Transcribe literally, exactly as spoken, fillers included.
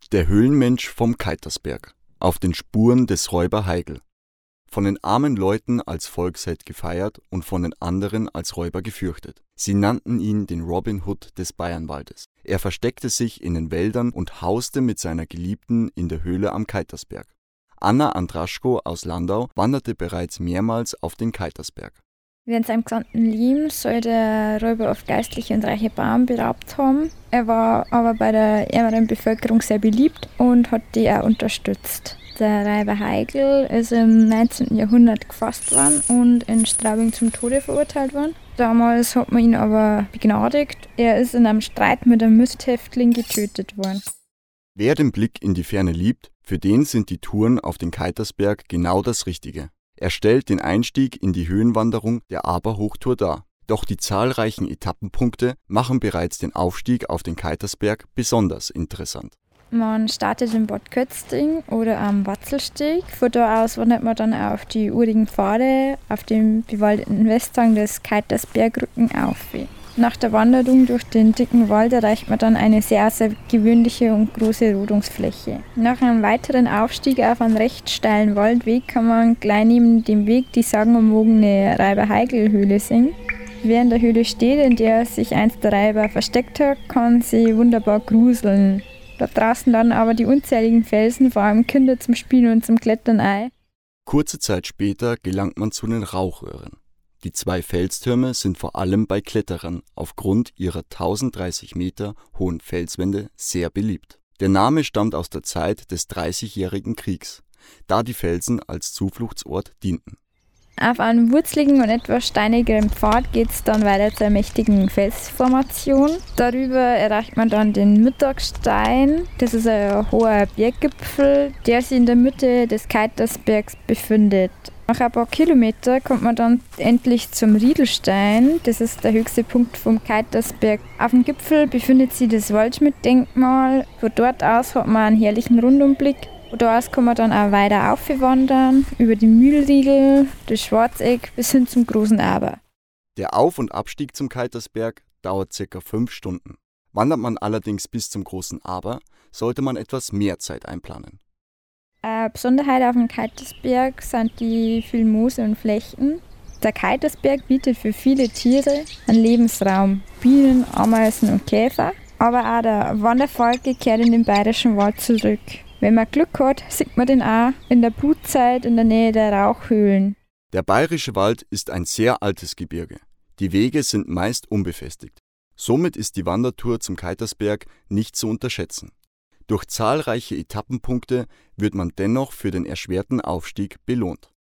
Der Höhlenmensch vom Keitersberg, auf den Spuren des Räuber Heigl. Von den armen Leuten als Volksheld gefeiert und von den anderen als Räuber gefürchtet. Sie nannten ihn den Robin Hood des Bayernwaldes. Er versteckte sich in den Wäldern und hauste mit seiner Geliebten in der Höhle am Keitersberg. Anna Andraschko aus Landau wanderte bereits mehrmals auf den Keitersberg. Während seinem gesamten Leben soll der Räuber oft geistliche und reiche Bauern beraubt haben. Er war aber bei der ärmeren Bevölkerung sehr beliebt und hat die auch unterstützt. Der Räuber Heigl ist im neunzehnten Jahrhundert gefasst worden und in Straubing zum Tode verurteilt worden. Damals hat man ihn aber begnadigt. Er ist in einem Streit mit einem Misthäftling getötet worden. Wer den Blick in die Ferne liebt, für den sind die Touren auf den Keitersberg genau das Richtige. Er stellt den Einstieg in die Höhenwanderung der Aberhochtour dar. Doch die zahlreichen Etappenpunkte machen bereits den Aufstieg auf den Keitersberg besonders interessant. Man startet in Bad Kötzting oder am Watzelsteg. Von da aus wandert man dann auf die urigen Pfade auf dem bewaldeten Westhang des Keitersbergrücken auf. Nach der Wanderung durch den dicken Wald erreicht man dann eine sehr, sehr gewöhnliche und große Rodungsfläche. Nach einem weiteren Aufstieg auf einen recht steilen Waldweg kann man gleich neben dem Weg die sagenumwogene Räuber-Heigl-Höhle sehen. Wer in der Höhle steht, in der sich einst der Räuber versteckt hat, kann sich wunderbar gruseln. Dort draußen laden aber die unzähligen Felsen vor allem Kinder zum Spielen und zum Klettern ein. Kurze Zeit später gelangt man zu den Rauchröhren. Die zwei Felstürme sind vor allem bei Kletterern aufgrund ihrer tausenddreißig Meter hohen Felswände sehr beliebt. Der Name stammt aus der Zeit des Dreißigjährigen Kriegs, da die Felsen als Zufluchtsort dienten. Auf einem wurzeligen und etwas steinigeren Pfad geht es dann weiter zur mächtigen Felsformation. Darüber erreicht man dann den Mittagstein. Das ist ein hoher Berggipfel, der sich in der Mitte des Keitersbergs befindet. Nach ein paar Kilometer kommt man dann endlich zum Riedelstein. Das ist der höchste Punkt vom Keitersberg. Auf dem Gipfel befindet sich das Waldschmidt-Denkmal. Von dort aus hat man einen herrlichen Rundumblick. Von dort aus kann man dann auch weiter aufwandern, über die Mühlriegel, das Schwarzeck bis hin zum Großen Aber. Der Auf- und Abstieg zum Keitersberg dauert ca. fünf Stunden. Wandert man allerdings bis zum Großen Aber, sollte man etwas mehr Zeit einplanen. Eine Besonderheit auf dem Keitersberg sind die vielen Moose und Flechten. Der Keitersberg bietet für viele Tiere einen Lebensraum, Bienen, Ameisen und Käfer. Aber auch der Wanderfalke kehrt in den bayerischen Wald zurück. Wenn man Glück hat, sieht man den auch in der Brutzeit in der Nähe der Rauchhöhlen. Der bayerische Wald ist ein sehr altes Gebirge. Die Wege sind meist unbefestigt. Somit ist die Wandertour zum Keitersberg nicht zu unterschätzen. Durch zahlreiche Etappenpunkte wird man dennoch für den erschwerten Aufstieg belohnt.